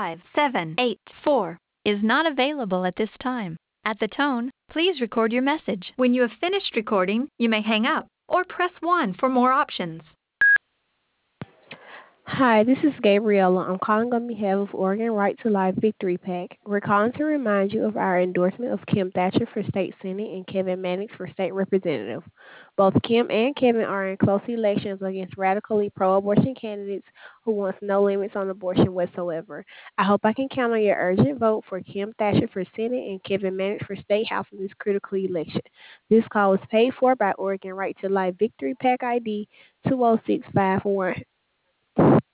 5, 7, 8, 4 is not available at this time. At the tone, please record your message. When you have finished recording, you may hang up or press 1 for more options. Hi, this is Gabriella. I'm calling on behalf of Oregon Right to Life Victory PAC. We're calling to remind you of our endorsement of Kim Thatcher for state senate and Kevin Mannix for state representative. Both Kim and Kevin are in close elections against radically pro-abortion candidates who want no limits on abortion whatsoever. I hope I can count on your urgent vote for Kim Thatcher for senate and Kevin Mannix for state house in this critical election. This call is paid for by Oregon Right to Life Victory PAC ID 20651.